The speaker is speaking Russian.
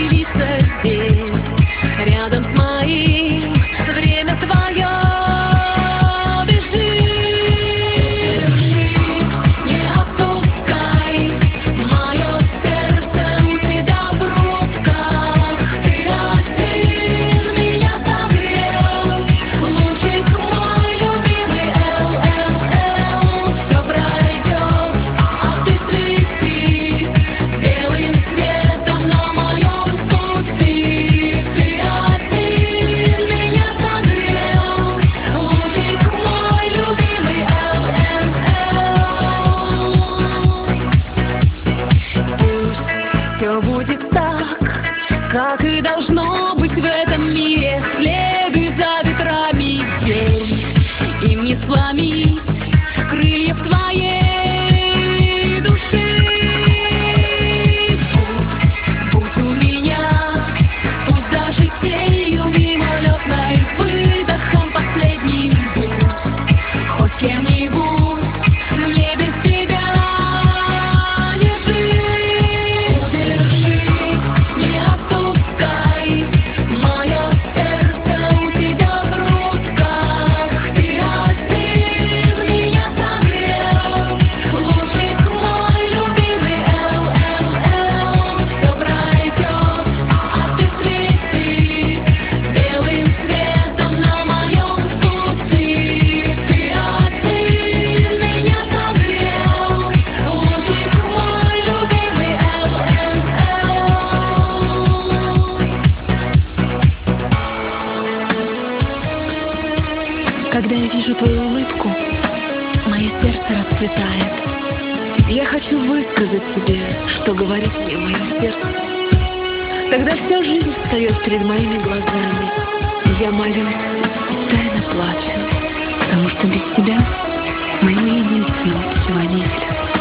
появиться здесь, рядом с моим. Время твое бежит. Держи, не отпускай, мое сердце у тебя в руках. Ты один меня согрел, лучик мой любимый, все пройдет, а ты свети белым светом на моем пути. Ты один меня согрел, лучик мой любимый, Пусть все будет так, как и должно быть в этом мире. Следуй за ветрами, верь, им не сломить крыльев твоей души. Путь у меня, пусть даже тенью мимолетной, с выдохом последним будь хоть кем-нибудь, мне без тебя не жить. Держи, не отпускай, мое сердце у тебя в руках. Ты один меня согрел, лучик мой любимый, все пройдет, а ты свети белым светом на моем пути. Ты один меня согрел, лучик мой любимый, Когда я вижу твою улыбку, мое сердце расцветает. Я хочу высказать тебе, что говорит мне мое сердце. Тогда вся жизнь встает перед моими глазами. Я молюсь и тайно плачу, потому что без тебя моего единственного путеводителя